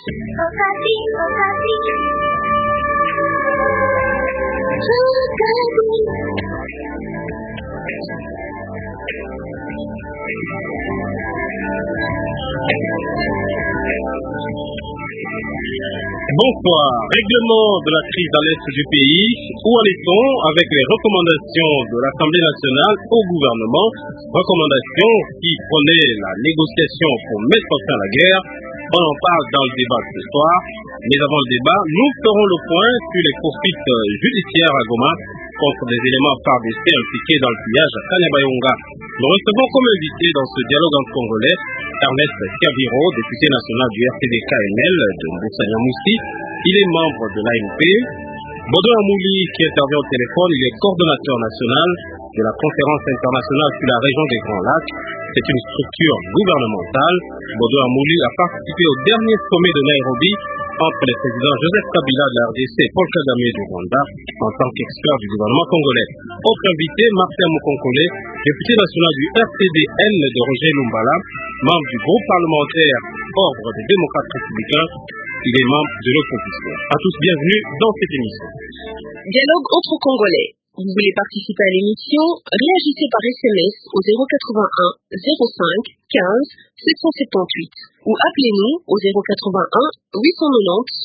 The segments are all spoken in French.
Bonsoir. Règlement de la crise à l'est du pays. Où en est-on avec les recommandations de l'Assemblée nationale au gouvernement? Recommandations qui prenaient la négociation pour mettre fin à la guerre. On en parle dans le débat de ce soir. Mais avant le débat, nous ferons le point sur les poursuites judiciaires à Goma contre des éléments FARDC impliqués dans le pillage à Kanyabayonga. Nous recevons comme invité dans ce dialogue en congolais Ernest Kaviro, député national du RTD-KNL de Mboussania-Moussi. Il est membre de l'ANP. Bodo Amouli, qui intervient au téléphone, il est coordonnateur national de la conférence internationale sur la région des Grands Lacs. C'est une structure gouvernementale. Bodo Amouli a participé au dernier sommet de Nairobi entre les présidents Joseph Kabila de la RDC et Paul Kagame du Rwanda en tant qu'expert du gouvernement congolais. Autre invité, Martin Mukonkole, député national du RTDN de Roger Lumbala, membre du groupe parlementaire Ordre des démocrates républicains. Il est membre de l'opposition. À tous, bienvenue dans cette émission. Dialogue entre Congolais. Vous voulez participer à l'émission? Réagissez par SMS au 081 05 15 778 ou appelez-nous au 081 890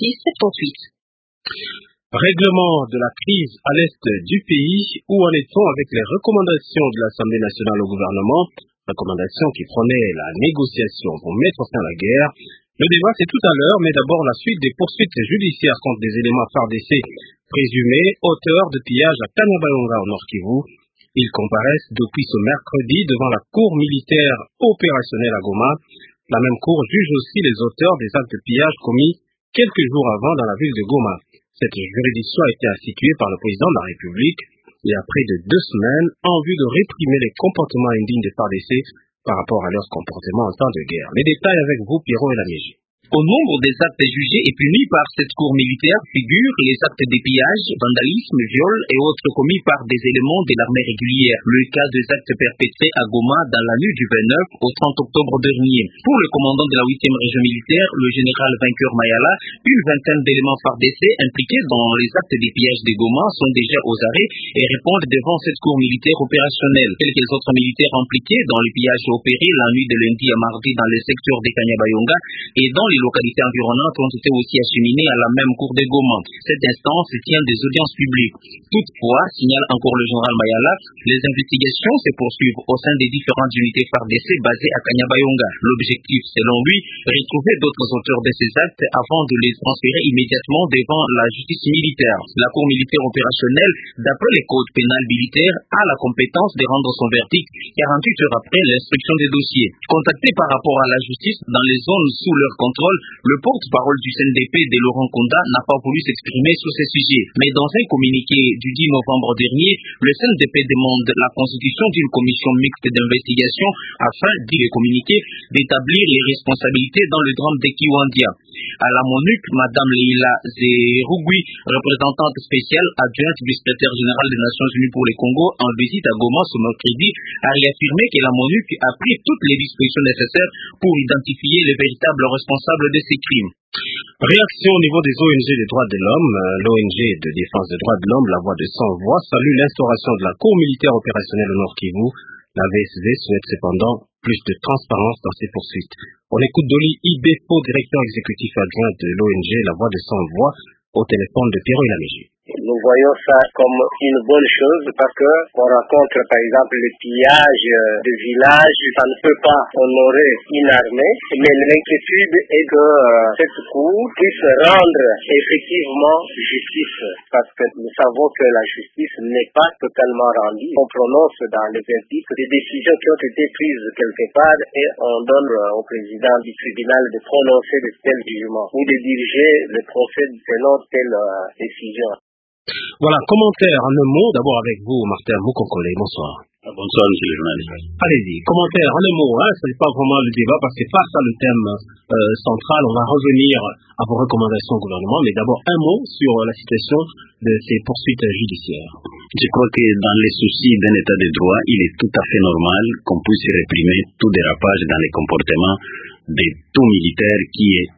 66 78. Règlement de la crise à l'est du pays. Où en est-on avec les recommandations de l'Assemblée nationale au gouvernement? Recommandations qui prenaient la négociation pour mettre fin à la guerre. Le débat, c'est tout à l'heure, mais d'abord la suite des poursuites judiciaires contre des éléments FARDC présumés auteurs de pillage à Kanyabayonga au Nord Kivu. Ils comparaissent depuis ce mercredi devant la cour militaire opérationnelle à Goma. La même cour juge aussi les auteurs des actes de pillage commis quelques jours avant dans la ville de Goma. Cette juridiction a été instituée par le président de la République et a près de 2 semaines en vue de réprimer les comportements indignes des FARDC par rapport à leur comportement en temps de guerre. Les détails avec vous, Pierrot et Lamiégie. Au nombre des actes jugés et punis par cette cour militaire figurent les actes de pillage, vandalisme, viol et autres commis par des éléments de l'armée régulière. Le cas des actes perpétrés à Goma dans la nuit du 29 au 30 octobre dernier. Pour le commandant de la 8e région militaire, le général vainqueur Mayala, une vingtaine d'éléments FARDC impliqués dans les actes de pillage de Goma sont déjà aux arrêts et répondent devant cette cour militaire opérationnelle. Quelques autres militaires impliqués dans les pillages opérés la nuit de lundi à mardi dans le secteur de Kanyabayonga et dans les localités environnantes ont été aussi acheminés à la même cour de Goma. Cette instance tient des audiences publiques. Toutefois, signale encore le général Mayala, les investigations se poursuivent au sein des différentes unités FARDC basées à Kanyabayonga. L'objectif, selon lui, retrouver d'autres auteurs de ces actes avant de les transférer immédiatement devant la justice militaire. La cour militaire opérationnelle, d'après les codes pénals militaires, a la compétence de rendre son verdict 48 heures après l'instruction des dossiers. Contacté par rapport à la justice dans les zones sous leur contrôle, le porte-parole du CNDP de Laurent Kunda n'a pas voulu s'exprimer sur ces sujets. Mais dans un communiqué du 10 novembre dernier, le CNDP demande la constitution d'une commission mixte d'investigation afin, dit le communiqué, d'établir les responsabilités dans le drame de Kiwandia. À la MONUC, Madame Leila Zerugui, représentante spéciale adjointe du secrétaire général des Nations Unies pour le Congo, en visite à Goma ce mercredi, a réaffirmé que la MONUC a pris toutes les dispositions nécessaires pour identifier les véritables responsables de ces crimes. Réaction au niveau des ONG des droits de l'homme. L'ONG de défense des droits de l'homme, la Voix de Sans Voix, salue l'instauration de la cour militaire opérationnelle au Nord Kivu. La VSV souhaite cependant plus de transparence dans ses poursuites. On écoute Dolly Ibefo, directeur exécutif adjoint de l'ONG La Voix de Sans Voix, au téléphone de Pierrot et Lamiégie. Nous voyons ça comme une bonne chose parce que on rencontre par exemple le pillage de villages, ça ne peut pas honorer une armée, mais l'inquiétude est que cette cour puisse rendre effectivement justice parce que nous savons que la justice n'est pas totalement rendue. On prononce dans le verdict des décisions qui ont été prises quelque part et on donne au président du tribunal de prononcer de tels jugements ou de diriger le procès selon telle décision. Voilà, commentaire en un mot, d'abord avec vous, Martin Mukonkole, bonsoir. Bonsoir, monsieur le journaliste. Allez-y, commentaire en un mot, ce n'est pas vraiment le débat parce que c'est pas ça le thème central. On va revenir à vos recommandations au gouvernement, mais d'abord un mot sur la situation de ces poursuites judiciaires. Je crois que dans les soucis d'un état de droit, il est tout à fait normal qu'on puisse réprimer tout dérapage dans les comportements de tout militaire qui est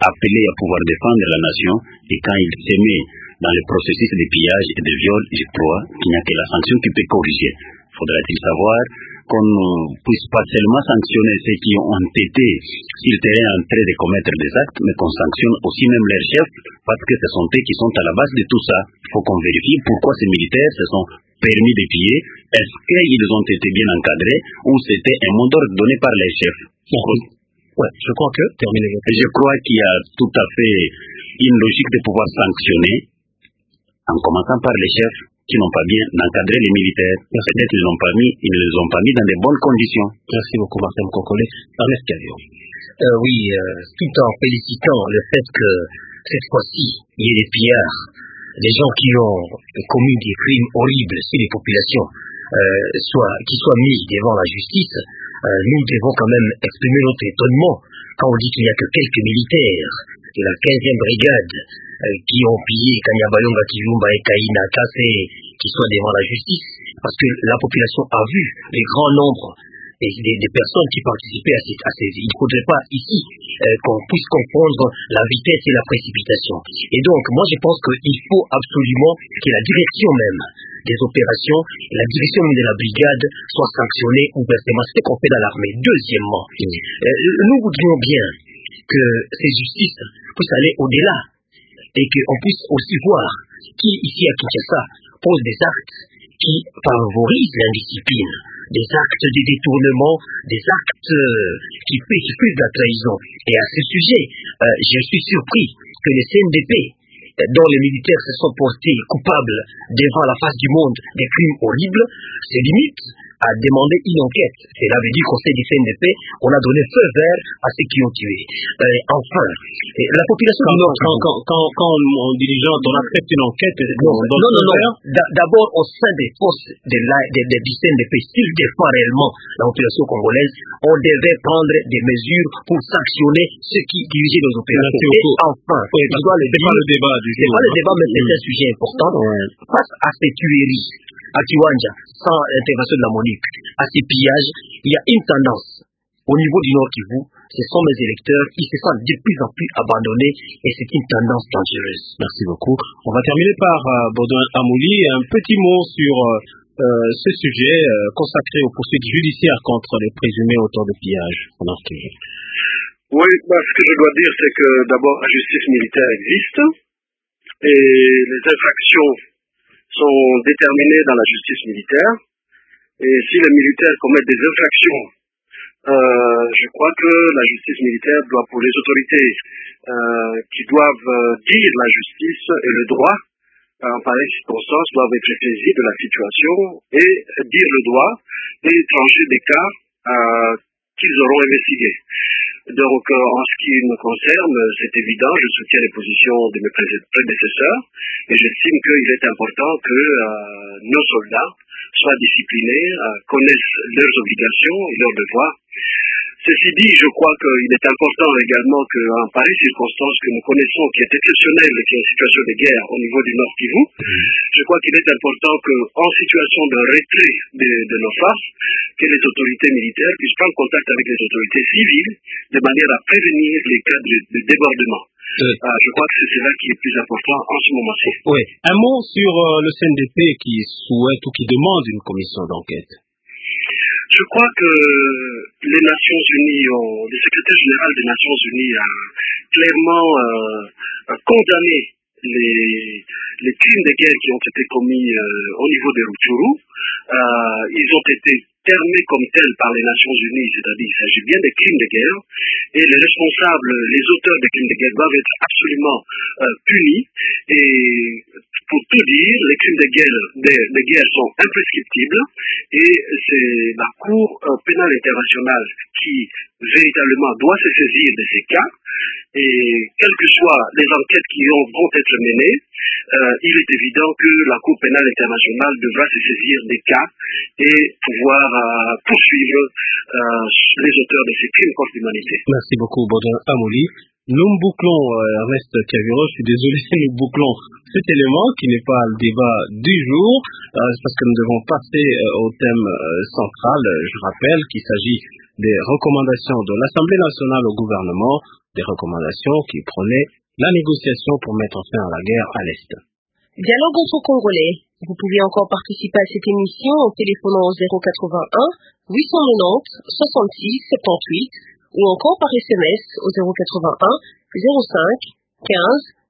appelé à pouvoir défendre la nation, et quand il se met dans le processus de pillage et de viol, je crois qu'il n'y a que la sanction qui peut corriger. Faudra-t-il savoir qu'on ne puisse pas seulement sanctionner ceux qui ont été sur le terrain en train de commettre des actes, mais qu'on sanctionne aussi même leurs chefs, parce que ce sont eux qui sont à la base de tout ça. Il faut qu'on vérifie pourquoi ces militaires se sont permis de piller. Est-ce qu'ils ont été bien encadrés ou c'était un mot d'ordre donné par les chefs? Ouais, je crois que, terminez. Je crois qu'il y a tout à fait une logique de pouvoir sanctionner, en commençant par les chefs qui n'ont pas bien encadré les militaires. Peut-être ils ne les ont pas mis dans de bonnes conditions. Merci beaucoup, Martin Mkokole. Ernest Kavio. Oui, tout en félicitant le fait que cette fois-ci, il y ait des pillards, des gens qui ont commis des crimes horribles sur les populations, qui soient mis devant la justice, nous devons quand même exprimer notre étonnement quand on dit qu'il n'y a que quelques militaires de la 15e brigade qui ont pillé Kanyabayonga, Kivumba et Kaina Kassé, qui soient devant la justice, parce que la population a vu les grands nombres des personnes qui participaient à ces. Il ne faudrait pas ici qu'on puisse confondre la vitesse et la précipitation. Et donc, moi je pense qu'il faut absolument que la direction même des opérations, la direction même de la brigade soit sanctionnée ouvertement. C'est ce qu'on fait dans l'armée. Deuxièmement, nous voudrions bien que ces justices puissent aller au-delà et qu'on puisse aussi voir qui, ici à Kinshasa, pose des actes qui favorisent l'indiscipline, des actes de détournement, des actes qui fusent la trahison. Et à ce sujet, je suis surpris que les CNDP, dont les militaires se sont portés coupables devant la face du monde des crimes horribles, se limitent à demander une enquête. Cela veut dire qu'au sein du CNDP, on a donné feu vert à ceux qui ont tué. Enfin, la population du Nord... Quand on dirigeante, on accepte une enquête... Non. D'abord, au sein des forces du CNDP, s'il défend réellement la population congolaise, on devait prendre des mesures pour sanctionner ceux qui dirigeaient nos opérations. Et enfin, c'est pas le débat du jour. C'est pas le débat, mais c'est un sujet important. Face à ces tueries, à Kiwanja, sans l'intervention de la MONUC, à ces pillages, il y a une tendance au niveau du Nord Kivu, ce sont mes électeurs, ils se sentent de plus en plus abandonnés et c'est une tendance dangereuse. Merci beaucoup. On va terminer par Baudouin Amouli. Un petit mot sur ce sujet consacré aux poursuites judiciaires contre les présumés auteurs de pillage. Oui, ce que je dois dire, c'est que d'abord la justice militaire existe et les infractions sont déterminées dans la justice militaire. Et si les militaires commettent des infractions, je crois que la justice militaire doit, pour les autorités qui doivent dire la justice et le droit, en pareille circonstance, doivent être saisis de la situation et dire le droit et trancher des cas qu'ils auront investigués. Donc, en ce qui me concerne, c'est évident, je soutiens les positions de mes prédécesseurs et j'estime qu'il est important que nos soldats soient disciplinés, connaissent leurs obligations et leurs devoirs. Ceci dit, je crois qu'il est important également qu'en pareille circonstance que nous connaissons, qui est exceptionnelle, qui est une situation de guerre au niveau du Nord Kivu, je crois qu'il est important qu'en situation de retrait de nos forces, que les autorités militaires puissent prendre contact avec les autorités civiles de manière à prévenir les cas de débordement. Je crois que c'est cela qui est plus important en ce moment-ci. Oui. Un mot sur le CNDP qui souhaite ou qui demande une commission d'enquête. Je crois que les Nations Unies, le secrétaire général des Nations Unies a clairement condamné les crimes de guerre qui ont été commis au niveau de Rutshuru. Ils ont été termés comme tels par les Nations Unies, c'est-à-dire il s'agit bien des crimes de guerre, et les responsables, les auteurs des crimes de guerre doivent être absolument punis. Et pour tout dire, les crimes de guerre sont imprescriptibles et c'est la Cour pénale internationale qui véritablement doit se saisir de ces cas. Et quelles que soient les enquêtes qui vont être menées, il est évident que la Cour pénale internationale devra se saisir des cas et pouvoir poursuivre les auteurs de ces crimes contre l'humanité. Merci beaucoup, Baudouin Amouli. Nous bouclons, Ernest Kaviro, je suis désolé, nous bouclons cet élément qui n'est pas le débat du jour, parce que nous devons passer au thème central. Je rappelle qu'il s'agit des recommandations de l'Assemblée nationale au gouvernement des recommandations qui prenaient la négociation pour mettre fin à la guerre à l'Est. Dialogue entre Congolais. Vous pouvez encore participer à cette émission en téléphonant au 081 890 66 78 ou encore par SMS au 081 05 15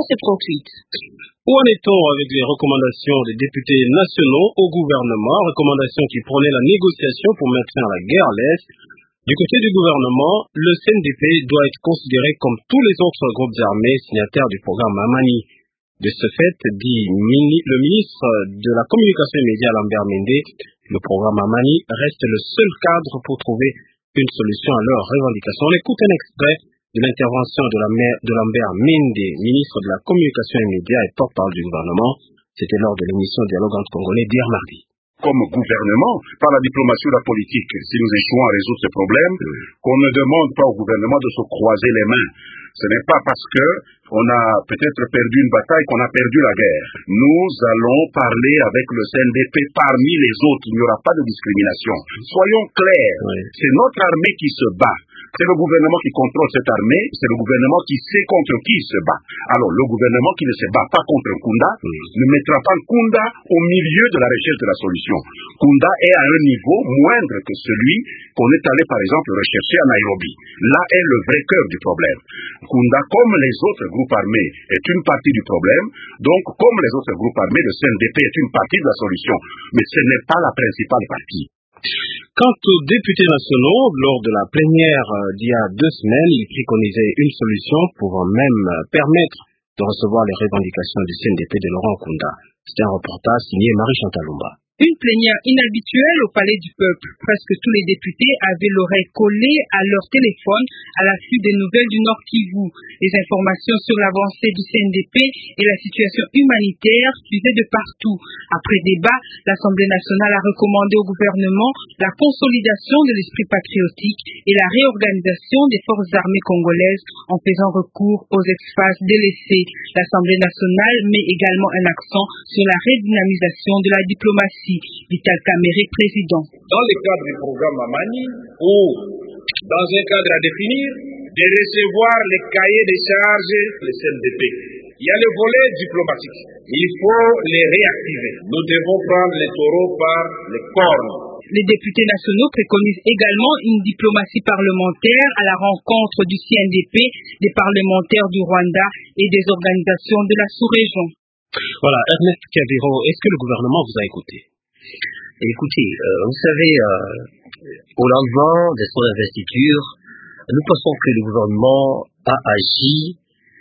778. Où en est-on avec les recommandations des députés nationaux au gouvernement, recommandations qui prenaient la négociation pour mettre fin à la guerre à l'Est? Du côté du gouvernement, le CNDP doit être considéré comme tous les autres groupes armés signataires du programme Amani. De ce fait, dit le ministre de la Communication et Médias Lambert Mende, le programme Amani reste le seul cadre pour trouver une solution à leurs revendications. On écoute un extrait de l'intervention de Lambert Mende, ministre de la Communication et Médias et porte-parole du gouvernement. C'était lors de l'émission Dialogue entre Congolais d'hier mardi. Comme gouvernement, par la diplomatie ou la politique, si nous échouons à résoudre ce problème, qu'on ne demande pas au gouvernement de se croiser les mains. Ce n'est pas parce que on a peut-être perdu une bataille qu'on a perdu la guerre. Nous allons parler avec le CNDP parmi les autres. Il n'y aura pas de discrimination. Soyons clairs. Oui. C'est notre armée qui se bat. C'est le gouvernement qui contrôle cette armée. C'est le gouvernement qui sait contre qui il se bat. Alors, le gouvernement qui ne se bat pas contre Nkunda ne mettra pas Nkunda au milieu de la recherche de la solution. Nkunda est à un niveau moindre que celui qu'on est allé, par exemple, rechercher à Nairobi. Là est le vrai cœur du problème. Nkunda, comme les autres groupes armés, est une partie du problème. Donc, comme les autres groupes armés, le CNDP est une partie de la solution. Mais ce n'est pas la principale partie. Quant aux députés nationaux, lors de la plénière d'il y a 2 semaines, ils préconisaient une solution pouvant même permettre de recevoir les revendications du CNDP de Laurent Nkunda. C'est un reportage signé Marie-Chantal Lumba. Une plénière inhabituelle au Palais du Peuple. Presque tous les députés avaient l'oreille collée à leur téléphone à l'affût des nouvelles du Nord Kivu. Les informations sur l'avancée du CNDP et la situation humanitaire suivaient de partout. Après débat, l'Assemblée nationale a recommandé au gouvernement la consolidation de l'esprit patriotique et la réorganisation des forces armées congolaises en faisant recours aux espaces délaissés. L'Assemblée nationale met également un accent sur la redynamisation de la diplomatie. Vital Kamere, président. Dans le cadre du programme Amani, ou dans un cadre à définir, de recevoir les cahiers de charges du CNDP. Il y a le volet diplomatique. Il faut les réactiver. Nous devons prendre les taureaux par les cornes. Les députés nationaux préconisent également une diplomatie parlementaire à la rencontre du CNDP, des parlementaires du Rwanda et des organisations de la sous-région. Voilà, Ernest Kabiro, est-ce que le gouvernement vous a écouté? Écoutez, vous savez, au lendemain de son investiture, nous pensons que le gouvernement a agi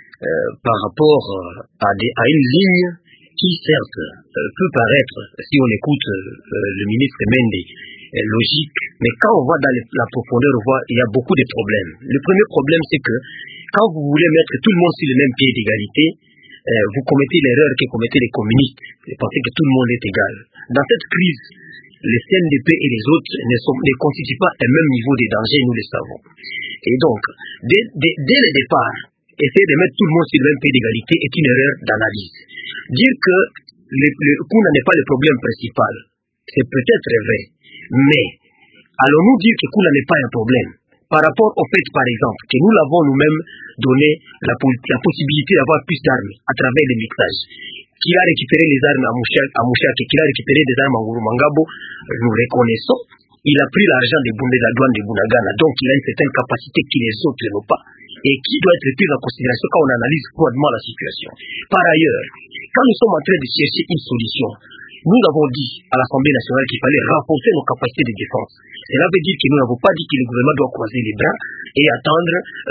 par rapport à une ligne qui, certes, peut paraître, si on écoute le ministre Mende, logique, mais quand on va dans la profondeur, on voit il y a beaucoup de problèmes. Le premier problème, c'est que quand vous voulez mettre tout le monde sur le même pied d'égalité, vous commettez l'erreur que commettaient les communistes, de penser que tout le monde est égal. Dans cette crise, les CNDP et les autres ne constituent pas un même niveau de danger, nous le savons. Et donc, dès le départ, essayer de mettre tout le monde sur le même pied d'égalité est une erreur d'analyse. Dire que le Nkunda n'est pas le problème principal, c'est peut-être vrai, mais allons-nous dire que Nkunda n'est pas un problème par rapport au fait, par exemple, que nous l'avons nous-mêmes donné la possibilité d'avoir plus d'armes à travers le mixage, qu'il a récupéré les armes à Mouchak, qu'il a récupéré des armes à Ngurumangabo, nous reconnaissons. Il a pris l'argent de la douane de Bunagana, donc il a une certaine capacité que les autres n'ont pas et qui doit être prise en considération quand on analyse froidement la situation. Par ailleurs, quand nous sommes en train de chercher une solution, nous avons dit à l'Assemblée nationale qu'il fallait renforcer nos capacités de défense. Cela veut dire que nous n'avons pas dit que le gouvernement doit croiser les bras et attendre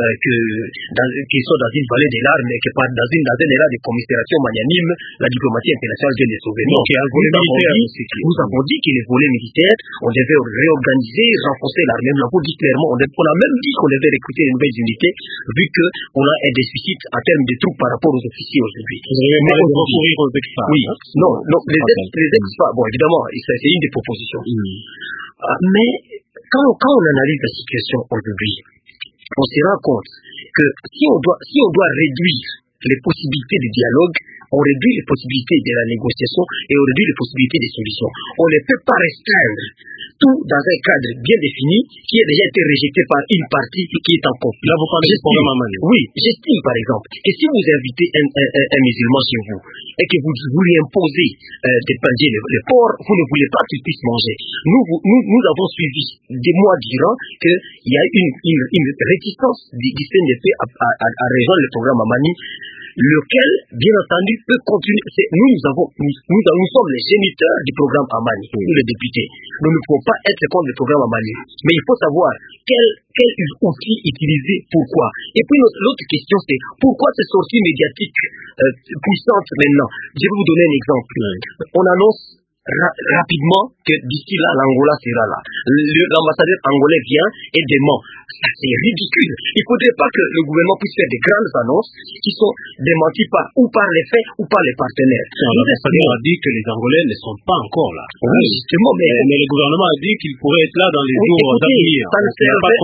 qu'ils soient dans une vallée des larmes et que dans un élan de commisération magnanime, la diplomatie internationale vient les sauver. Non, nous avons dit que les volets militaires, on devait réorganiser, renforcer l'armée. Nous l'avons dit clairement. On a même dit qu'on devait recruter de nouvelles unités, vu qu'on a un déficit en termes de troupes par rapport aux officiers aujourd'hui. Vous avez parlé de recourir aux experts. Oui, non, les experts, bon, évidemment, c'est une des propositions. Mais quand on analyse la situation aujourd'hui, on se rend compte que si on doit réduire les possibilités de dialogue, on réduit les possibilités de la négociation et on réduit les possibilités des solutions. On ne peut pas restreindre tout dans un cadre bien défini qui a déjà été rejeté par une partie qui est en conflit. Là, vous parlez du programme Amani. Oui, j'estime par exemple que si vous invitez un musulman chez vous et que vous lui imposez d'épanger le porc, vous ne voulez pas qu'il puisse manger. Nous avons suivi des mois durant qu'il y a une réticence du CNDP à rejoindre le programme Amani, lequel, bien entendu, peut continuer. Nous sommes les géniteurs du programme Amani, nous les députés. Nous ne pouvons pas être contre le programme Amani. Mais il faut savoir quel outil utiliser, pourquoi. Et puis l'autre question, c'est pourquoi ces sorties médiatiques puissantes maintenant. Je vais vous donner un exemple. On annonce rapidement que d'ici là, l'Angola sera là. L'ambassadeur angolais vient et dément. Ça, c'est ridicule. Il ne faudrait pas que le gouvernement puisse faire des grandes annonces qui sont démenties ou par les faits ou par les partenaires. L'ambassadeur a dit que les Angolais ne sont pas encore là. Oui, justement. Mais le gouvernement a dit qu'il pourrait être là dans les jours à venir. Ça ne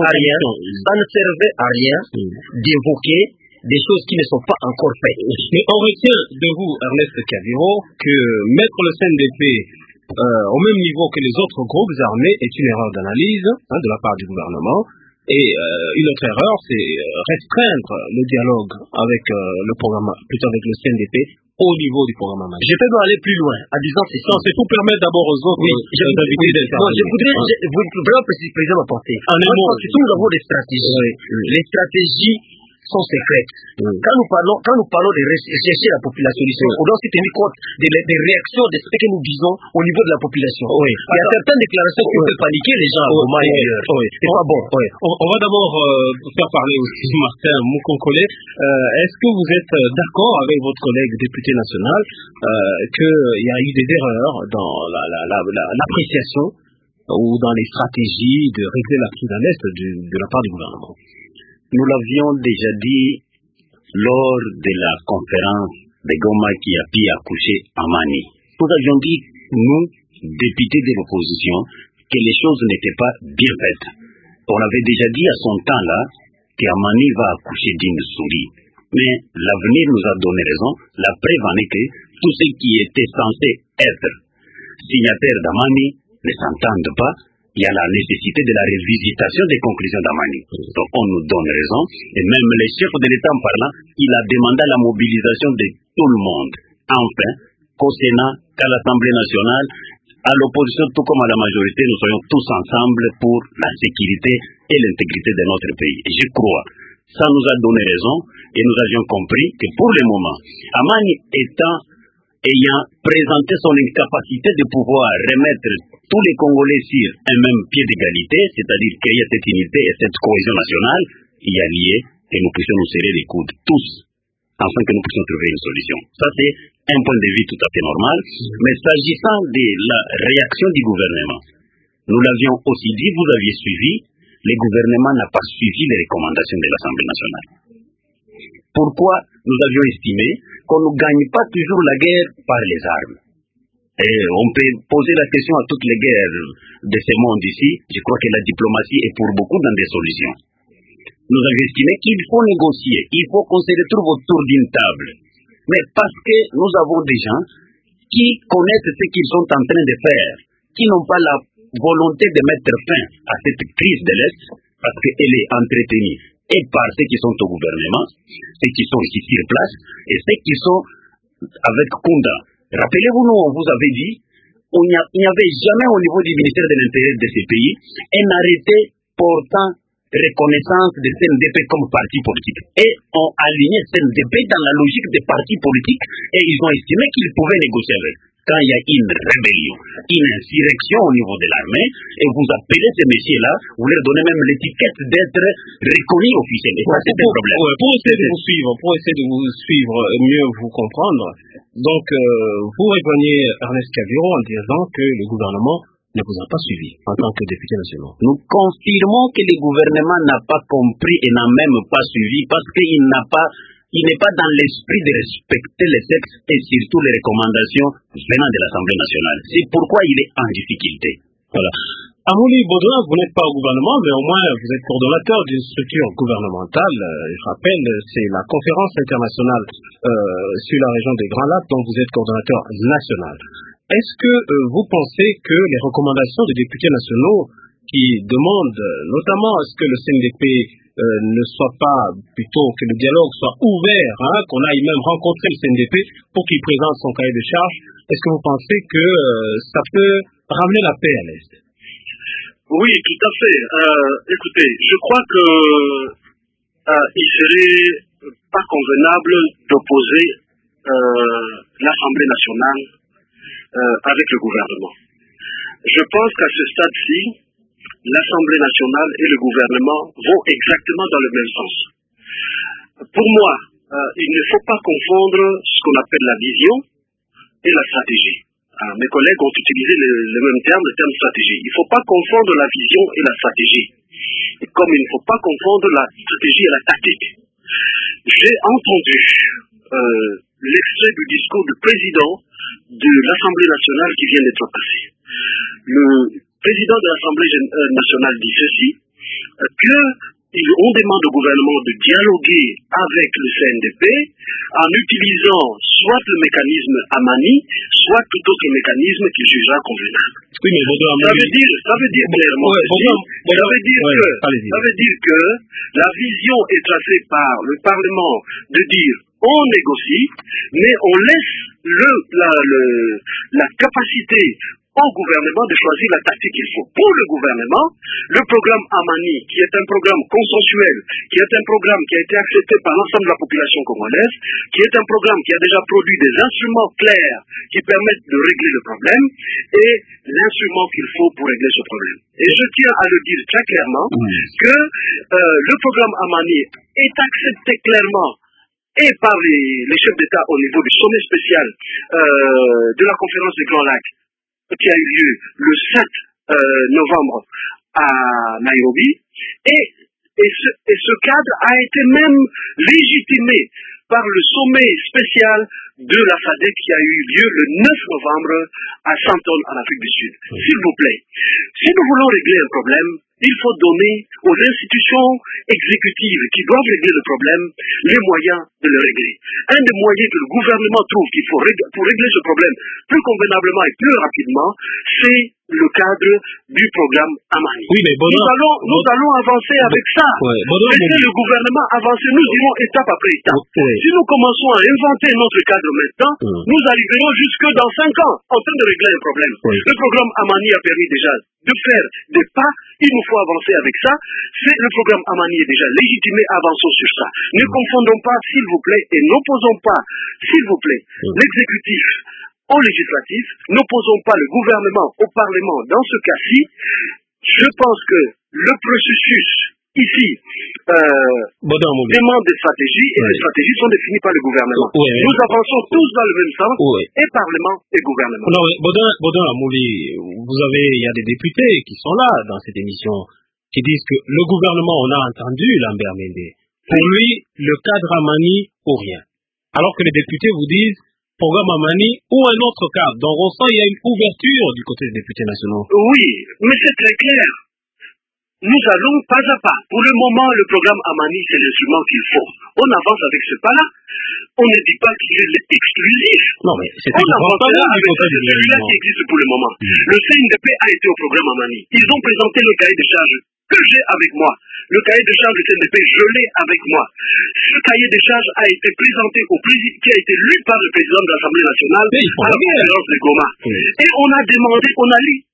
servait à rien d'évoquer des choses qui ne sont pas encore faites. Mais on retient de vous, Ernest Caviro, que mettre le CNDP au même niveau que les autres groupes armés est une erreur d'analyse de la part du gouvernement. Et une autre erreur, c'est restreindre le dialogue avec le programme, plutôt avec le CNDP au niveau du programme Amani. Je peux même aller plus loin en disant c'est ça. C'est pour permettre d'abord aux autres d'inviter des je voudrais vraiment préciser ma pensée. Nous avons des stratégies. Les stratégies sont secrètes. Quand nous parlons de rechercher la population, on doit aussi tenir compte des réactions de ce que nous disons au niveau de la population. Il y a certaines déclarations qui peuvent paniquer les gens. C'est pas bon. On va d'abord faire parler aussi Martin Mukonkole. Est-ce que vous êtes d'accord avec votre collègue député national qu'il y a eu des erreurs dans l'appréciation ou dans les stratégies de régler la crise à l'Est de la part du gouvernement? Nous l'avions déjà dit lors de la conférence de Goma qui a pu accoucher Amani. Nous avions dit, nous, députés de l'opposition, que les choses n'étaient pas bien faites. On avait déjà dit à son temps-là qu'Amani va accoucher d'une souris. Mais l'avenir nous a donné raison. La preuve en est que tous ceux qui étaient censés être signataires d'Amani ne s'entendent pas. Il y a la nécessité de la révisitation des conclusions d'Amani. Donc on nous donne raison. Et même les chefs de l'État en parlant, il a demandé la mobilisation de tout le monde. Enfin, qu'au Sénat, qu'à l'Assemblée nationale, à l'opposition, tout comme à la majorité, nous soyons tous ensemble pour la sécurité et l'intégrité de notre pays. Et je crois, ça nous a donné raison et nous avions compris que pour le moment, Amani ayant présenté son incapacité de pouvoir remettre tous les Congolais sur un même pied d'égalité, c'est-à-dire qu'il y a cette unité et cette cohésion nationale, il y a lié que nous puissions nous serrer les coudes tous, afin que nous puissions trouver une solution. Ça, c'est un point de vue tout à fait normal. Mais s'agissant de la réaction du gouvernement, nous l'avions aussi dit, vous aviez suivi, le gouvernement n'a pas suivi les recommandations de l'Assemblée nationale. Pourquoi nous avions estimé qu'on ne gagne pas toujours la guerre par les armes? Et on peut poser la question à toutes les guerres de ce monde ici. Je crois que la diplomatie est pour beaucoup dans des solutions. Nous avions estimé qu'il faut négocier, il faut qu'on se retrouve autour d'une table. Mais parce que nous avons des gens qui connaissent ce qu'ils sont en train de faire, qui n'ont pas la volonté de mettre fin à cette crise de l'Est, parce qu'elle est entretenue et par ceux qui sont au gouvernement, ceux qui sont ici sur place, et ceux qui sont avec Kunda. Rappelez-vous, nous, on vous avait dit, il n'y avait jamais au niveau du ministère de l'Intérieur de ces pays un arrêté portant reconnaissance de CNDP comme parti politique. Et on alignait CNDP dans la logique des partis politiques et ils ont estimé qu'ils pouvaient négocier avec. Quand il y a une rébellion, une insurrection au niveau de l'armée, et vous appelez ces messieurs-là, vous leur donnez même l'étiquette d'être reconnus officiels. Et ça, c'est un problème. Pour essayer de vous suivre, mieux vous comprendre, donc vous rejoignez Ernest Caviro en disant que le gouvernement ne vous a pas suivi en tant que député national. Nous confirmons que le gouvernement n'a pas compris et n'a même pas suivi parce qu'il n'est pas dans l'esprit de respecter les textes et surtout les recommandations venant de l'Assemblée nationale. C'est pourquoi il est en difficulté. Voilà. Amouli Baudouin, vous n'êtes pas au gouvernement, mais au moins vous êtes coordonnateur d'une structure gouvernementale. Je rappelle, c'est la conférence internationale sur la région des Grands Lacs, dont vous êtes coordonnateur national. Est-ce que vous pensez que les recommandations des députés nationaux qui demandent notamment à ce que le CNDP ne soit pas, plutôt que le dialogue soit ouvert, qu'on aille même rencontrer le CNDP pour qu'il présente son cahier de charge, est-ce que vous pensez que ça peut ramener la paix à l'Est? Oui, tout à fait. Écoutez, je crois que il serait pas convenable d'opposer l'Assemblée nationale avec le gouvernement. Je pense qu'à ce stade-ci, l'Assemblée nationale et le gouvernement vont exactement dans le même sens. Pour moi, il ne faut pas confondre ce qu'on appelle la vision et la stratégie. Mes collègues ont utilisé le même terme, le terme stratégie. Il ne faut pas confondre la vision et la stratégie. Et comme il ne faut pas confondre la stratégie et la tactique. J'ai entendu l'extrait du discours du président de l'Assemblée nationale qui vient d'être passé. Le président de l'Assemblée nationale dit ceci, qu'on demande au gouvernement de dialoguer avec le CNDP en utilisant soit le mécanisme Amani, soit tout autre mécanisme qu'il jugera convenable. Oui, mais ça veut dire clairement, ça veut dire que la vision est tracée par le Parlement de dire on négocie, mais on laisse la capacité au gouvernement de choisir la tactique qu'il faut. Pour le gouvernement, le programme Amani, qui est un programme consensuel, qui est un programme qui a été accepté par l'ensemble de la population congolaise, qui est un programme qui a déjà produit des instruments clairs qui permettent de régler le problème, est l'instrument qu'il faut pour régler ce problème. Et je tiens à le dire très clairement que le programme Amani est accepté clairement et par les chefs d'État au niveau du sommet spécial de la conférence des Grands Lacs, qui a eu lieu le 7 novembre à Nairobi, et ce cadre a été même légitimé par le sommet spécial de la SADC qui a eu lieu le 9 novembre à Santon en Afrique du Sud. S'il vous plaît, si nous voulons régler un problème, il faut donner aux institutions exécutives qui doivent régler le problème les moyens de le régler. Un des moyens que le gouvernement trouve qu'il faut pour régler ce problème plus convenablement et plus rapidement, c'est le cadre du programme Amani. Oui, mais nous allons avancer avec ça. Laissez le gouvernement avancer. Nous irons étape après étape. Si nous commençons à inventer notre cadre maintenant, nous arriverons jusque dans 5 ans en train de régler un problème. Le programme Amani a permis déjà de faire des pas. Il nous faut avancer avec ça. Le programme Amani est déjà légitimé. Avançons sur ça. Ne confondons pas, s'il vous plaît, et n'opposons pas, s'il vous plaît, l'exécutif au législatif, n'opposons pas le gouvernement au Parlement dans ce cas-ci. Je pense que le processus ici demande des stratégies et les stratégies sont définies par le gouvernement. Nous avançons tous dans le même sens, et Parlement et gouvernement. Non, Baudouin Amouli, il y a des députés qui sont là dans cette émission qui disent que le gouvernement, on a entendu Lambert Mende, pour lui, le cadre Amani ou rien. Alors que les députés vous disent programme Amani ou un autre cadre. Donc on sent qu'il y a une ouverture du côté des députés nationaux. Oui, mais c'est très clair. Nous allons pas à pas. Pour le moment, le programme Amani, c'est l'instrument qu'il faut. On avance avec ce pas-là. On ne dit pas qu'il est exclusif. Non, mais c'est on avance avec celui-là qui existe pour le moment. Le CNDP a été au programme Amani. Ils ont présenté le cahier de charges que j'ai avec moi. Le cahier de charges du CNDP, je l'ai avec moi. Ce cahier de charges a été présenté au président, qui a été lu par le président de l'Assemblée nationale à la conférence de Goma. Et on a demandé, on a lu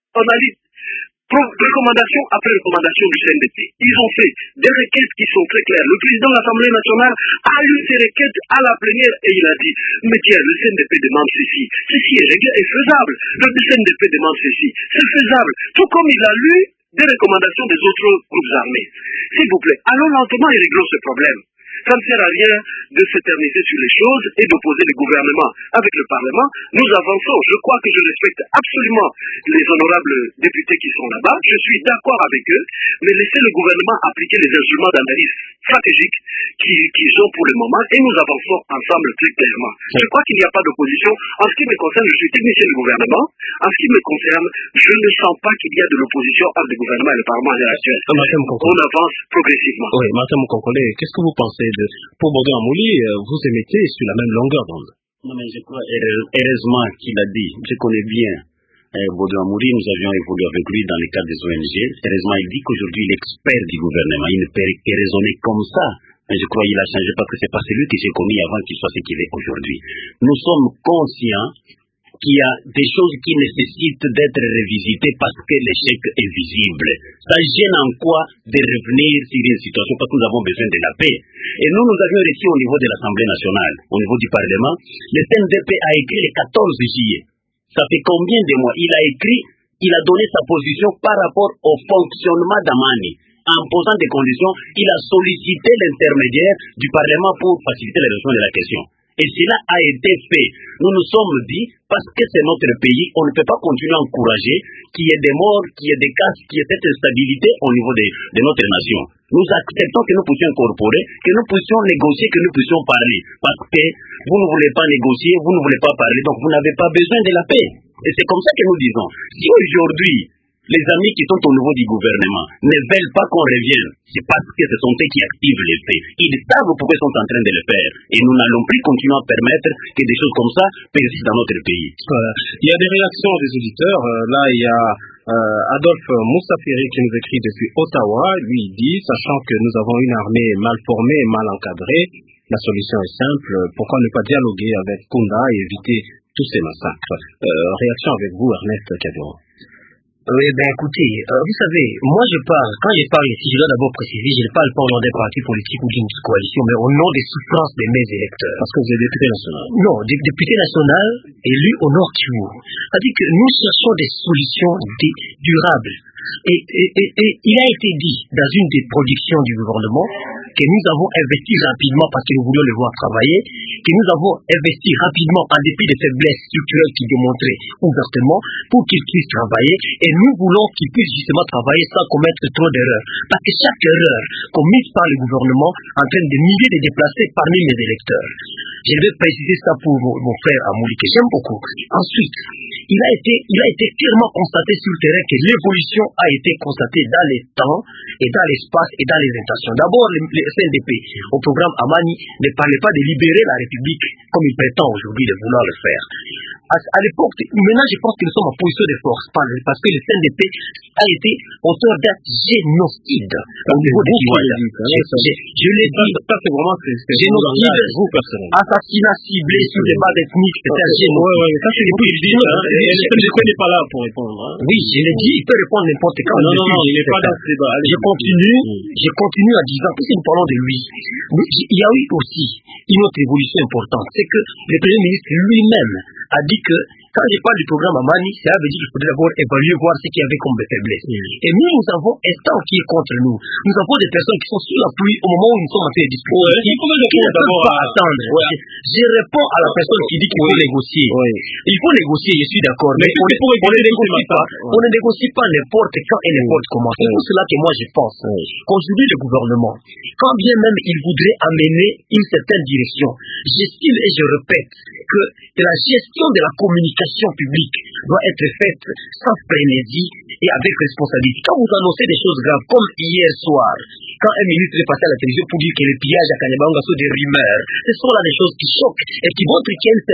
recommandation après recommandation du CNDP. Ils ont fait des requêtes qui sont très claires. Le président de l'Assemblée nationale a lu ces requêtes à la plénière et il a dit, mais tiens, le CNDP demande ceci. Ceci est faisable. Le CNDP demande ceci. C'est faisable. Tout comme il a lu des recommandations des autres groupes armés. S'il vous plaît, allons lentement et réglons ce problème. Ça ne sert à rien de s'éterniser sur les choses et d'opposer le gouvernement avec le Parlement. Nous avançons. Je crois que je respecte absolument les honorables députés qui sont là-bas. Je suis d'accord avec eux, mais laissez le gouvernement appliquer les instruments d'analyse stratégique qu'ils ont pour le moment et nous avançons ensemble très clairement. Je crois qu'il n'y a pas d'opposition. En ce qui me concerne, je suis technicien du gouvernement. En ce qui me concerne, je ne sens pas qu'il y a de l'opposition entre le gouvernement et le Parlement à l'heure actuelle. On avance progressivement. Oui, Martin Moukonkole, qu'est-ce que vous pensez de... Pour Baudouin Mouli, vous émettez sur la même longueur d'onde? Non, mais je crois, heureusement qu'il a dit, je connais bien Baudouin Mouli, nous avions évolué avec lui dans le cadre des ONG. Heureusement, il dit qu'aujourd'hui, l'expert du gouvernement, il ne peut que raisonner comme ça. Mais je crois qu'il a changé parce que c'est pas celui que j'ai connu avant qu'il soit ce qu'il est aujourd'hui. Nous sommes conscients qu'il y a des choses qui nécessitent d'être revisitées parce que l'échec est visible. Ça gêne en quoi de revenir sur une situation parce que nous avons besoin de la paix. Et nous avions réussi au niveau de l'Assemblée nationale, au niveau du Parlement. Le CNDP a écrit le 14 juillet. Ça fait combien de mois? Il a donné sa position par rapport au fonctionnement d'Amani. En posant des conditions, il a sollicité l'intermédiaire du Parlement pour faciliter la résolution de la question. Et cela a été fait. Nous nous sommes dit, parce que c'est notre pays, on ne peut pas continuer à encourager qu'il y ait des morts, qu'il y ait des casses, qu'il y ait cette instabilité au niveau de notre nation. Nous acceptons que nous puissions incorporer, que nous puissions négocier, que nous puissions parler. Parce que vous ne voulez pas négocier, vous ne voulez pas parler, donc vous n'avez pas besoin de la paix. Et c'est comme ça que nous disons. Si aujourd'hui, les amis qui sont au niveau du gouvernement ne veulent pas qu'on revienne, c'est parce que ce sont eux qui activent les faits. Ils savent pourquoi ils sont en train de le faire. Et nous n'allons plus continuer à permettre que des choses comme ça persistent dans notre pays. Voilà. Il y a des réactions des auditeurs. Là, il y a Adolphe Moussafiri qui nous écrit depuis Ottawa. Lui, il dit, sachant que nous avons une armée mal formée et mal encadrée, la solution est simple. Pourquoi ne pas dialoguer avec Kunda et éviter tous ces massacres? Réaction avec vous, Ernest Kadiro. Oui, ben écoutez, vous savez, moi quand je parle ici, je dois d'abord préciser, je ne parle pas au nom d'un parti politique ou d'une coalition, mais au nom des souffrances de mes électeurs. Parce que vous êtes député national. Non, député national élu au Nord Kivu. C'est-à-dire que nous cherchons des solutions durables. Et il a été dit dans une des productions du gouvernement que nous avons investi rapidement parce que nous voulions le voir travailler, que nous avons investi rapidement en dépit des faiblesses structurelles qu'il démontrait ouvertement pour qu'il puisse travailler et nous voulons qu'il puisse justement travailler sans commettre trop d'erreurs. Parce que chaque erreur commise par le gouvernement entraîne des milliers de déplacés parmi mes électeurs. Je vais préciser ça pour mon frère Amouli que j'aime beaucoup. Ensuite, il a été clairement constaté sur le terrain que l'évolution a été constatée dans les temps et dans l'espace et dans les intentions. D'abord, le CNDP, au programme Amani, ne parlait pas de libérer la République comme il prétend aujourd'hui de vouloir le faire. À l'époque, maintenant je pense que nous sommes en position de force parce que le CNDP a été auteur d'un génocide au niveau des Rwanda. Je l'ai dit, génocide, assassinat ciblé sur des bases ethniques, c'est un génocide. Je ne connais pas là pour répondre. Oui, je l'ai dit, il peut répondre n'importe quand. Non, il n'est pas dans ce débat. Je continue en disant, puisque nous parlons de lui, il y a eu aussi une autre évolution importante, c'est que le Premier ministre lui-même a dit que quand je parle du programme Amani, ça veut dire qu'il faudrait d'abord évaluer, voir ce qu'il y avait comme faiblesse. Et nous avons un temps qui est contre nous. Nous avons des personnes qui sont sous la pluie au moment où nous sommes en train de discuter. Qui ne peuvent pas attendre. Je réponds à la personne qui dit qu'il faut négocier. Il faut négocier, je suis d'accord. Mais on ne négocie pas n'importe quand et n'importe comment. C'est pour cela que moi je pense qu'aujourd'hui le gouvernement, quand bien même il voudrait amener une certaine direction, j'estime et je répète que la gestion de la communication publique doit être faite sans frénésie et avec responsabilité. Quand vous annoncez des choses graves, comme hier soir, quand un ministre est passé à la télévision pour dire que les pillages à Kanyabayonga sont des rumeurs, ce sont là des choses qui choquent et qui montrent qu'il y a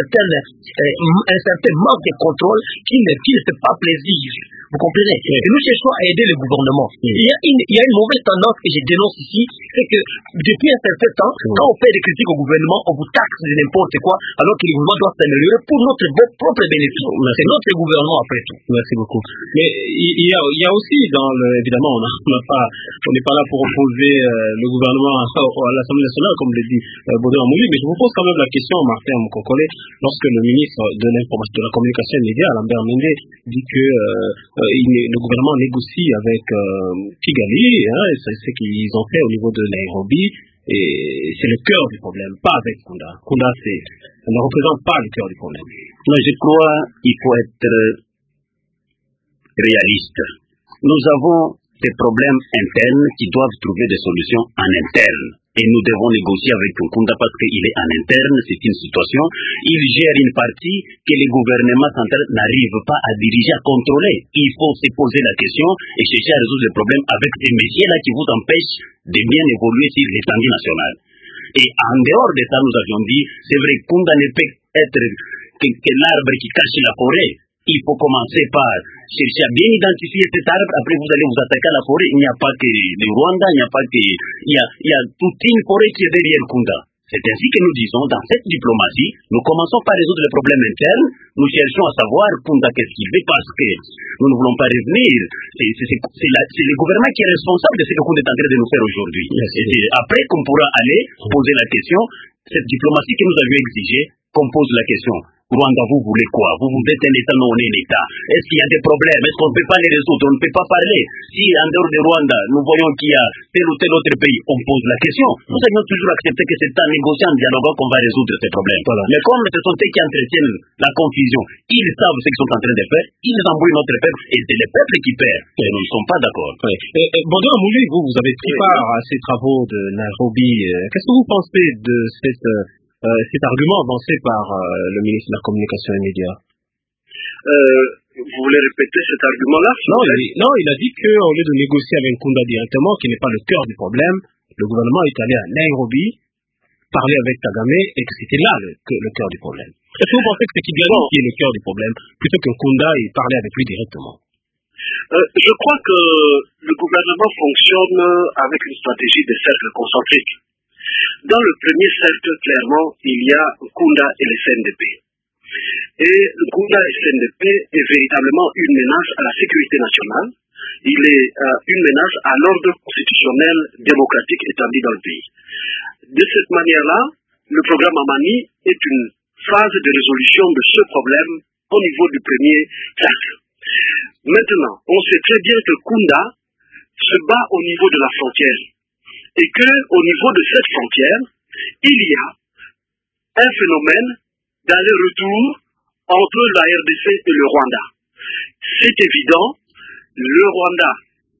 un certain manque de contrôle qui ne fait pas plaisir. Vous comprenez? Et nous cherchons à aider le gouvernement. Il y a une mauvaise tendance que je dénonce ici, c'est que depuis un certain temps, quand on fait des critiques au gouvernement, on vous taxe de n'importe quoi, alors que le gouvernement doit s'améliorer pour notre propre bénéfice. C'est notre gouvernement après tout. Merci beaucoup. Mais il y a aussi évidemment, on n'est pas là pour opposer le gouvernement à l'Assemblée nationale, comme le dit Baudouin Mouli, mais je vous pose quand même la question, Martin Moukonkole, lorsque le ministre de l'information, de la communication et des médias, Lambert Mende, dit que le gouvernement négocie avec Kigali, c'est ce qu'ils ont fait au niveau de Nairobi, Et c'est le cœur du problème, pas avec Kunda. Kunda, ça ne représente pas le cœur du problème. Non, je crois qu'il faut être réaliste. Nous avons des problèmes internes qui doivent trouver des solutions en interne. Et nous devons négocier avec Kunda parce qu'il est en interne, c'est une situation. Il gère une partie que le gouvernement central n'arrive pas à diriger, à contrôler. Il faut se poser la question et chercher à résoudre le problème avec ces messieurs-là qui vous empêchent de bien évoluer sur l'étendue nationale. Et en dehors de ça, nous avions dit, c'est vrai, Kunda ne peut être que l'arbre qui cache la forêt. Il faut commencer par chercher à bien identifier cet arbre. Après, vous allez vous attaquer à la forêt. Il n'y a pas que le Rwanda, il y a toute une forêt qui est derrière Kunda. C'est ainsi que nous disons, dans cette diplomatie, nous commençons par résoudre les problèmes internes. Nous cherchons à savoir Kunda qu'est-ce qu'il fait parce que nous ne voulons pas revenir. C'est le gouvernement qui est responsable de ce que Kunda est en train de nous faire aujourd'hui. Et c'est après qu'on pourra aller poser la question, cette diplomatie que nous avions exigée, qu'on pose la question. Rwanda, vous voulez quoi? Vous êtes un État, non on est un État. Est-ce qu'il y a des problèmes? Est-ce qu'on ne peut pas les résoudre? On ne peut pas parler. Si en dehors de Rwanda, nous voyons qu'il y a tel ou tel autre pays, on pose la question. Nous avions toujours accepté que c'est en négociant, en dialoguant qu'on va résoudre ces problèmes. Voilà. Mais comme ce sont eux qui entretiennent la confusion, ils savent ce qu'ils sont en train de faire, ils embrouillent notre peuple et c'est le peuple qui perd. Et nous ne sommes pas d'accord. Oui. Bodo Amouli, vous avez pris part à ces travaux de Nairobi. Qu'est-ce que vous pensez de cet argument avancé par le ministre de la Communication et des Médias? Vous voulez répéter cet argument-là? Non, il a dit qu'au lieu de négocier avec Kunda directement, qui n'est pas le cœur du problème, le gouvernement est allé à Nairobi, parler avec Kagame, et que c'était là le cœur du problème. Est-ce que vous pensez que c'est Kigali qui est le cœur du problème, plutôt que Kunda et parler avec lui directement? Je crois que le gouvernement fonctionne avec une stratégie de cercle concentrique. Dans le premier cercle, clairement, il y a Kunda et le CNDP. Et le Kunda et le CNDP est véritablement une menace à la sécurité nationale. Il est une menace à l'ordre constitutionnel démocratique établi dans le pays. De cette manière-là, le programme Amani est une phase de résolution de ce problème au niveau du premier cercle. Maintenant, on sait très bien que Kunda se bat au niveau de la frontière. Et qu'au niveau de cette frontière, il y a un phénomène d'aller-retour entre la RDC et le Rwanda. C'est évident, le Rwanda,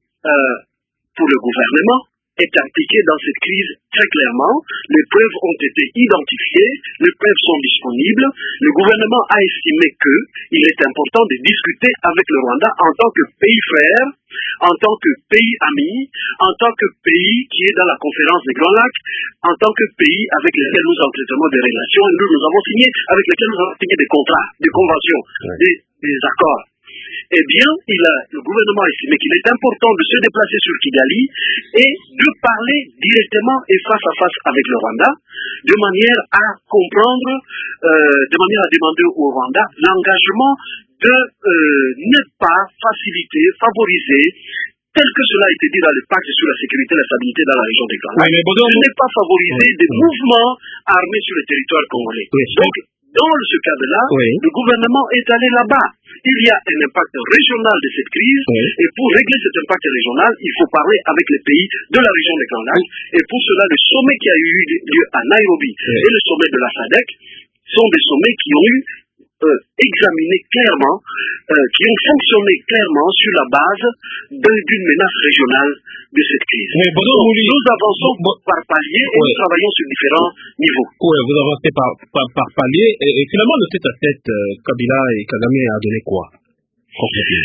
pour le gouvernement, est impliqué dans cette crise très clairement. Les preuves ont été identifiées, les preuves sont disponibles. Le gouvernement a estimé qu'il est important de discuter avec le Rwanda en tant que pays frère, en tant que pays ami, en tant que pays qui est dans la conférence des Grands Lacs, en tant que pays avec lequel nous entretenons des relations, et nous avons signé, avec lesquels nous avons signé des contrats, des conventions, des accords. Eh bien, le gouvernement a estimé qu'il est important de se déplacer sur Kigali et de parler directement et face à face avec le Rwanda, de manière à comprendre, de manière à demander au Rwanda l'engagement de ne pas faciliter, favoriser, tel que cela a été dit dans le pacte sur la sécurité et la stabilité dans la région des Grands Lacs, de ne pas favoriser des mouvements armés sur le territoire congolais. Donc, dans ce cadre-là, le gouvernement est allé là-bas. Il y a un impact régional de cette crise, et pour régler cet impact régional, il faut parler avec les pays de la région des Grands Lacs, et pour cela, le sommet qui a eu lieu à Nairobi et le sommet de la SADC sont des sommets qui ont eu examiné clairement, qui ont fonctionné clairement sur la base d'une menace régionale de cette crise. Nous avançons par palier et nous travaillons sur différents niveaux. Oui, vous avancez par palier. Et finalement, le 7 à 7, Kabila et Kagame a donné quoi concrètement?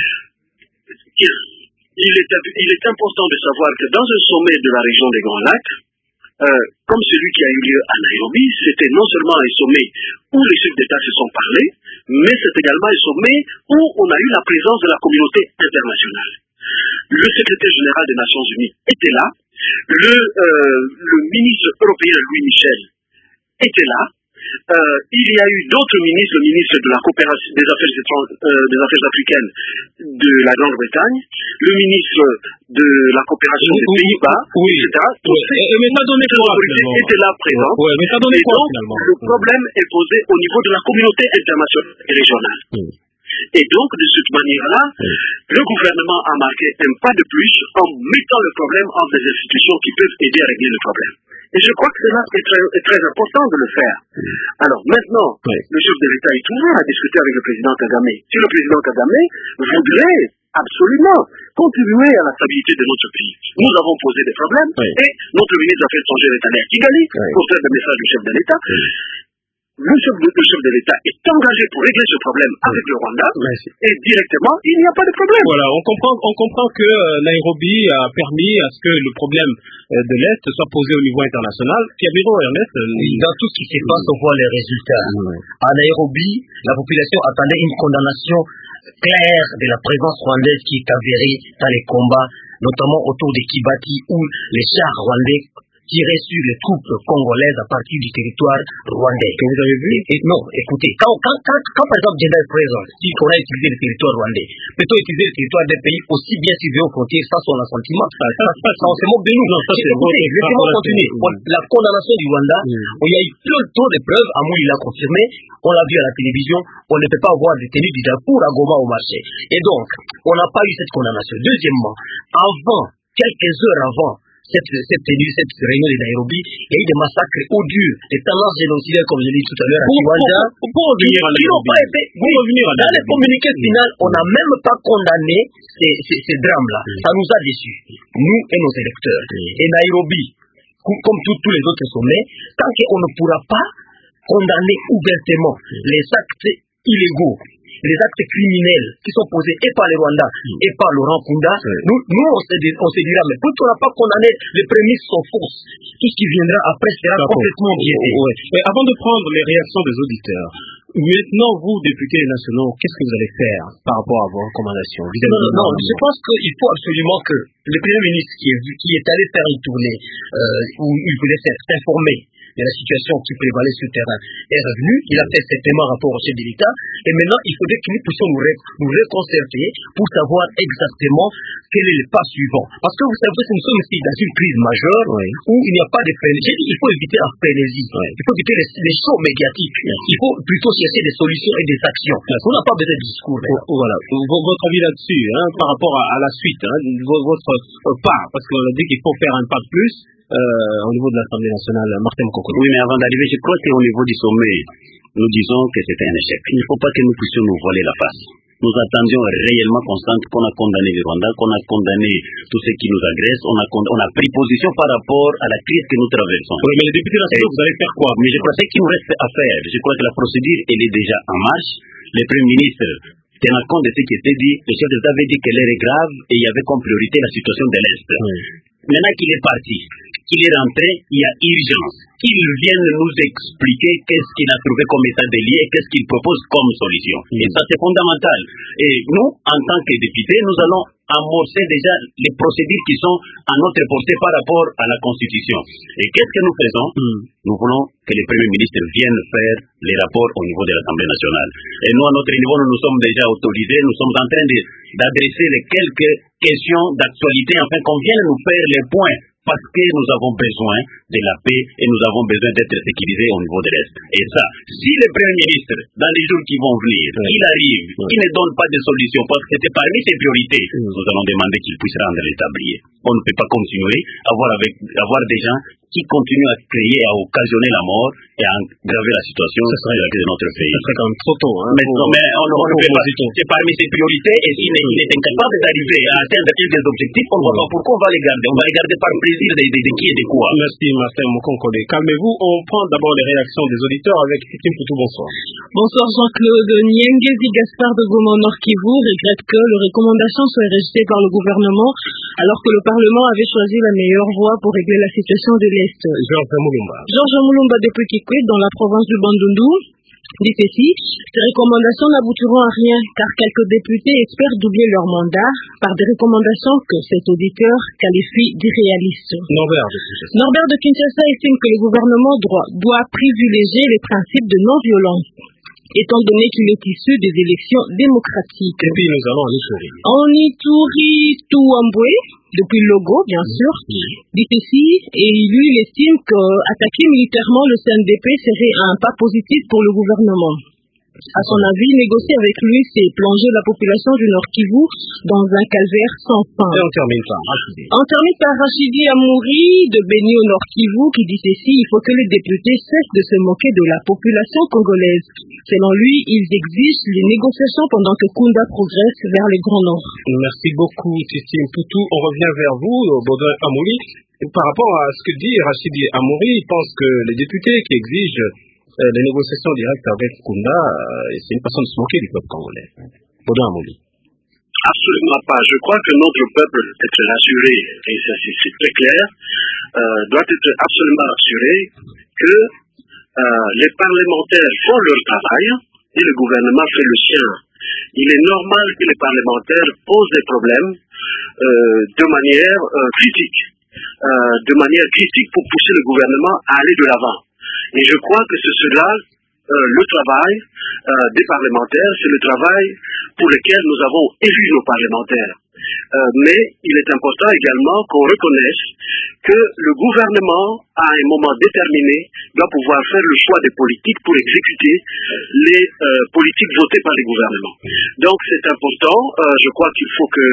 Il est important de savoir que dans un sommet de la région des Grands Lacs, comme celui qui a eu lieu à Nairobi, c'était non seulement un sommet où les chefs d'État se sont parlés, mais c'est également un sommet où on a eu la présence de la communauté internationale. Le secrétaire général des Nations Unies était là, le ministre européen Louis Michel était là, il y a eu d'autres ministres, le ministre de la coopération des affaires africaines de la Grande-Bretagne, le ministre de la coopération des Pays-Bas, etc. Tous ces autorités étaient là présents. Et donc, le problème est posé au niveau de la communauté internationale et régionale. Et donc, de cette manière-là, le gouvernement a marqué un pas de plus en mettant le problème entre des institutions qui peuvent aider à régler le problème. Et je crois que cela est très important de le faire. Alors maintenant, le chef de l'État est ouvert à discuter avec le président Kagame. Si le président Kagame voudrait absolument contribuer à la stabilité de notre pays. Nous avons posé des problèmes et notre ministre des Affaires étrangères est allé à Kigali pour faire des messages du chef de l'État. Le chef de l'État est engagé pour régler ce problème avec le Rwanda et directement, il n'y a pas de problème. Voilà, on comprend que Nairobi a permis à ce que le problème de l'Est soit posé au niveau international. Kiabiro, Ernest, dans tout ce qui se passe, on voit les résultats. À Nairobi, la population attendait une condamnation claire de la présence rwandaise qui est avérée dans les combats, notamment autour de Kibati, où les chars rwandais tiraient sur les troupes congolaises à partir du territoire rwandais. Que vous avez vu? Non, écoutez, quand par exemple Jeddah est présent, si on a utilisé le territoire rwandais, peut-on utiliser le territoire d'un pays aussi bien ciblé aux frontières sans son assentiment? Ça on se moque de nous. Non, ça c'est écoutez, laissez-moi continuer. La condamnation du Rwanda, il y a eu trop de preuves, Amour il l'a confirmé, on l'a vu à la télévision, on ne peut pas avoir des tenues du Darfour à Goma au marché. Et donc, on n'a pas eu cette condamnation. Deuxièmement, quelques heures avant, cette réunion de Nairobi, il y a eu des massacres odieux, des tendances génocidaires, comme je l'ai dit tout à l'heure, à Kiwanja. Pour revenir à Nairobi. Dans les communiqués finaux, on n'a même pas condamné ces drames-là. Ça nous a déçus, nous et nos électeurs. Et Nairobi, comme tous les autres sommets, tant qu'on ne pourra pas condamner ouvertement les actes illégaux, les actes criminels qui sont posés et par les Rwandais et par Laurent Kunda, nous on se dira, mais pourquoi on n'a pas condamné, les prémices sont fausses. Tout ce qui viendra après sera complètement biaisé. Mais avant de prendre les réactions des auditeurs, maintenant, vous, députés nationaux, qu'est-ce que vous allez faire par rapport à vos recommandations? Non, je pense qu'il faut absolument que le Premier ministre qui est allé faire une tournée où il voulait s'informer de la situation qui prévalait sur le terrain est revenu. Il a fait certainement rapport au chef de l'État. Et maintenant, il faudrait que nous puissions nous reconcerter pour savoir exactement quel est le pas suivant. Parce que vous savez que nous sommes ici dans une crise majeure où il n'y a pas de frénésie. Il faut éviter la frénésie. Il faut éviter les shows médiatiques. Il faut plutôt chercher des solutions et des actions. On n'a pas besoin de discours. Voilà. Votre avis là-dessus, par rapport à la suite, votre pas, parce qu'on a dit qu'il faut faire un pas de plus. Au niveau de l'Assemblée nationale, Martin Mokoko. Oui, mais avant d'arriver, je crois qu'au niveau du sommet, nous disons que c'était un échec. Il ne faut pas que nous puissions nous voiler la face. Nous attendions réellement Constant qu'on a condamné le Rwanda, qu'on a condamné tous ceux qui nous agressent, on a pris position par rapport à la crise que nous traversons. Oui, mais les députés nationaux, vous allez faire quoi? Mais je crois que ce qu'il nous reste à faire, je crois que la procédure, elle est déjà en marche. Le Premier ministre, tenant compte de ce qui était dit, le chef d'État avait dit que l'heure est grave et il y avait comme priorité la situation de l'Est. Maintenant qu'il est parti, qu'il est rentré, il y a urgence. Qu'il vienne nous expliquer qu'est-ce qu'il a trouvé comme état des lieux et qu'est-ce qu'il propose comme solution. Et ça, c'est fondamental. Et nous, en tant que députés, nous allons amorcer déjà les procédures qui sont à notre portée par rapport à la Constitution. Et qu'est-ce que nous faisons? Nous voulons que le Premier ministre vienne faire les rapports au niveau de l'Assemblée nationale. Et nous, à notre niveau, nous nous sommes déjà autorisés, nous sommes en train d'adresser les quelques questions d'actualité, afin qu'on vienne nous faire les points. Parce que nous avons besoin de la paix et nous avons besoin d'être sécurisés au niveau de l'Est. Et ça, si le Premier ministre, dans les jours qui vont venir, il arrive, il ne donne pas de solution, parce que c'est parmi ses priorités, nous allons demander qu'il puisse rendre les tabliers. On ne peut pas continuer à avoir des gens qui continuent à créer, à occasionner la mort et à aggraver la situation de notre pays. Ça serait quand même trop tôt. Mais on ne peut pas. C'est parmi ses priorités et s'il est incapable d'arriver à atteindre des objectifs, on ne voit pas pourquoi on va les garder. On va les garder par plaisir de qui et de quoi. Merci Martin Mokonkole. Calmez-vous, on prend d'abord les réactions des auditeurs avec Sikim Poutou. Bonsoir. Bonsoir Jean-Claude. Niengezi Gaspard de Goma Nord Kivu regrette que les recommandations soient rejetées par le gouvernement alors que le Parlement avait choisi la meilleure voie pour régler la situation de l'Est. Georges Moulumba depuis Kikwit dans la province du Bandundu dit ceci: ces recommandations n'aboutiront à rien car quelques députés espèrent doubler leur mandat par des recommandations que cet auditeur qualifie d'irréalistes. Norbert de Kinshasa estime que le gouvernement doit privilégier les principes de non-violence, étant donné qu'il est issu des élections démocratiques. Et puis nous allons aller sur On y Touri Touamboué, depuis Logo, bien sûr, dit ceci, et lui, il estime qu'attaquer militairement le CNDP serait un pas positif pour le gouvernement. À son avis, négocier avec lui, c'est plonger la population du Nord Kivu dans un calvaire sans fin. Et on termine par Rachidi Amouri de Beni au Nord Kivu qui dit ceci: il faut que les députés cessent de se moquer de la population congolaise. Selon lui, ils exigent les négociations pendant que Kunda progresse vers le Grand Nord. Merci beaucoup, Titi Mputu. On revient vers vous, Baudouin Amouri. Par rapport à ce que dit Rachidi Amouri, il pense que les députés qui exigent les négociations directes avec Kunda, c'est une façon de se moquer du peuple congolais. Baudouin Amouri. Absolument pas. Je crois que notre peuple doit être rassuré, et ça c'est très clair, doit être absolument rassuré que les parlementaires font leur travail et le gouvernement fait le sien. Il est normal que les parlementaires posent des problèmes de manière critique pour pousser le gouvernement à aller de l'avant. Et je crois que c'est cela le travail des parlementaires, c'est le travail pour lequel nous avons élu nos parlementaires. Mais il est important également qu'on reconnaisse que le gouvernement, à un moment déterminé, doit pouvoir faire le choix des politiques pour exécuter les politiques votées par les gouvernements. Donc c'est important, je crois qu'il faut que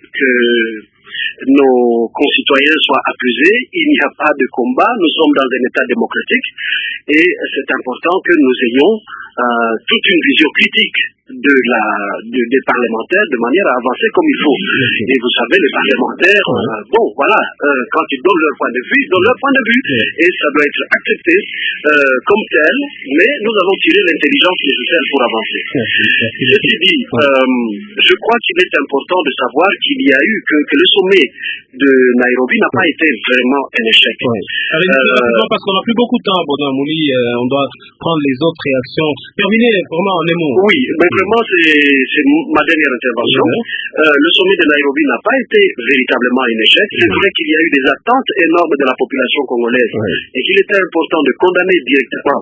nos concitoyens soient apaisés, il n'y a pas de combat, nous sommes dans un État démocratique et c'est important que nous ayons toute une vision critique des parlementaires de manière à avancer comme il faut. Et vous savez, les parlementaires, quand ils donnent leur point de vue, ils donnent leur point de vue. Et ça doit être accepté comme tel, mais nous avons tiré l'intelligence nécessaire pour avancer. Ceci dit, je crois qu'il est important de savoir qu'il y a eu que le sommet de Nairobi n'a pas été vraiment un échec. Allez, parce qu'on n'a plus beaucoup de temps, Baudouin Amouri, on doit prendre les autres réactions. Terminer vraiment en un mot. Oui, mais vraiment c'est ma dernière intervention. Le sommet de Nairobi n'a pas été véritablement un échec. C'est vrai qu'il y a eu des attentes énormes de la population congolaise et qu'il était important de condamner directement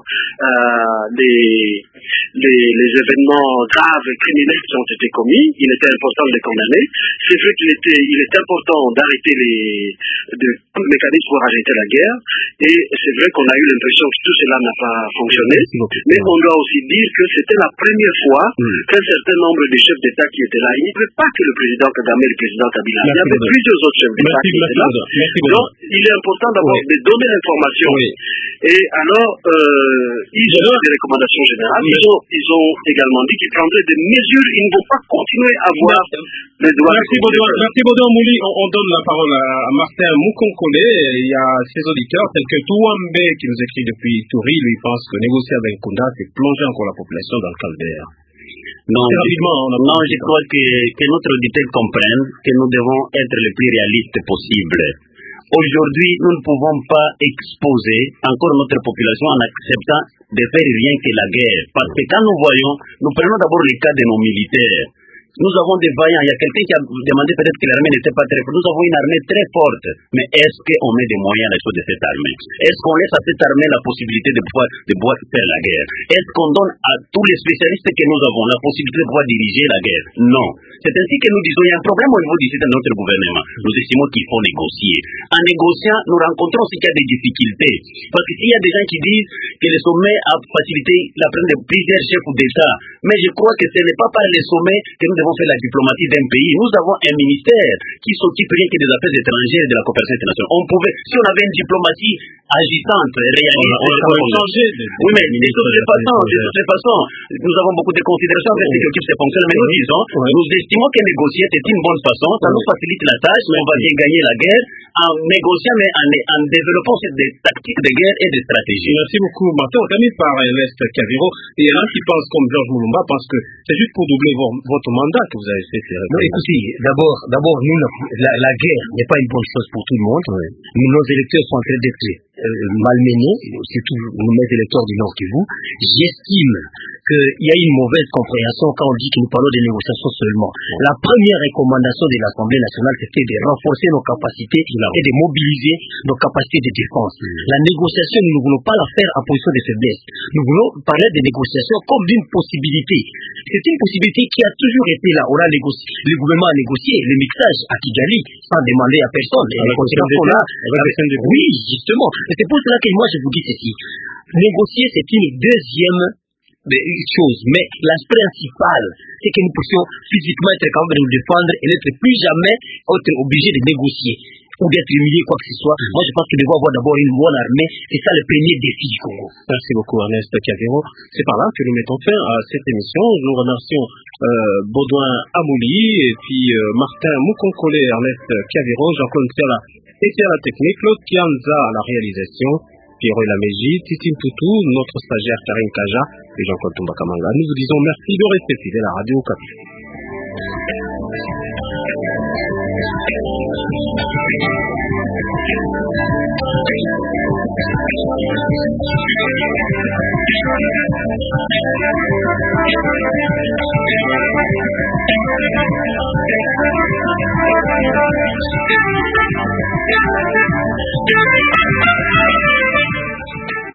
les événements graves et criminels qui ont été commis. Il était important de les condamner. C'est vrai qu'il est important d'arrêter les mécanismes pour arrêter la guerre. Et c'est vrai qu'on a eu l'impression que tout cela n'a pas fonctionné. Mais on doit aussi dire que c'était la première fois qu'un certain nombre de chefs d'État qui étaient là, il n'y avait pas que le président Kagame et le président Kabila. Il y avait plusieurs autres chefs d'État qui étaient là. Donc, il est important d'avoir de donner l'information. Et alors, ils ont des recommandations générales. Ils ont également dit qu'ils prendraient des mesures. Ils ne vont pas continuer à avoir les droits. Merci Baudouin Amouri. On donne la parole à Martin Mukonkole. Il y a ses auditeurs, tels que Touambe qui nous écrit depuis Touri. Lui pense que négocier avec Kunda, c'est plonger encore la population dans le calvaire. Non, je crois que notre auditeur comprenne que nous devons être le plus réalistes possible. Aujourd'hui, nous ne pouvons pas exposer encore notre population en acceptant de faire rien que la guerre. Parce que quand nous prenons d'abord le cas de nos militaires. Nous avons des vaillants. Il y a quelqu'un qui a demandé peut-être que l'armée n'était pas très forte. Nous avons une armée très forte. Mais est-ce qu'on met des moyens à l'exploit de cette armée? Est-ce qu'on laisse à cette armée la possibilité de pouvoir faire la guerre? Est-ce qu'on donne à tous les spécialistes que nous avons la possibilité de pouvoir diriger la guerre? Non. C'est ainsi que nous disons, il y a un problème au niveau d'ici de notre gouvernement. Nous estimons qu'il faut négocier. En négociant, nous rencontrons aussi qu'il y a des difficultés. Parce qu'il y a des gens qui disent que le sommet a facilité la prise de plusieurs chefs d'État. Mais je crois que ce n'est pas par les sommets que nous devons faire la diplomatie d'un pays. Nous avons un ministère qui s'occupe rien que des affaires étrangères et de la coopération internationale. Si on avait une diplomatie agissante, réaliste, oui, mais de toute façon, nous avons beaucoup de considérations avec ceux qui occupent ces fonctions, mais nous disons, nous estimons que négocier c'est une bonne façon, ça nous facilite la tâche, mais on va bien gagner la guerre en négociant, mais en développant des tactiques de guerre et des stratégies. Merci beaucoup, Martin. On termine par Ernest Caviro. Et il y en a qui pensent, comme Georges Moulumba, pense que c'est juste pour doubler votre mandat que vous avez fait. Non, écoutez, d'abord, nous, la guerre n'est pas une bonne chose pour tout le monde. Nos électeurs sont en train d'être malmenés, surtout mes électeurs du Nord Kivu. J'estime qu'il y a une mauvaise compréhension quand on dit que nous parlons de négociations seulement. La première recommandation de l'Assemblée nationale, c'était de renforcer nos capacités et de mobiliser nos capacités de défense. La négociation, nous ne voulons pas la faire en position de faiblesse. Nous voulons parler de négociation comme d'une possibilité. C'est une possibilité qui a toujours été là. On a négocié, le gouvernement a négocié le mixage à Kigali sans demander à personne. Oui, justement. Et c'est pour cela que moi je vous dis ceci. Négocier, c'est une deuxième choses. Mais la principale, c'est que nous puissions physiquement être capables de nous défendre et n'être plus jamais obligés de négocier ou d'être humilié, quoi que ce soit. Moi, je pense qu'il devons avoir d'abord une bonne armée. C'est ça le premier défi du Congo. Merci beaucoup, Ernest Cavero. C'est par là que nous mettons fin à cette émission. Nous remercions Baudouin Amouli et puis Martin Moukonkole, Ernest Cavero, Jean-Claude Tiala était à la technique, Claude Kianza à la réalisation, Pierre Laméji, Titine Toutou, notre stagiaire Karim Kaja et Jean-Claude Tombakamanga. Nous vous disons merci de rester fidèles à la Radio Okapi.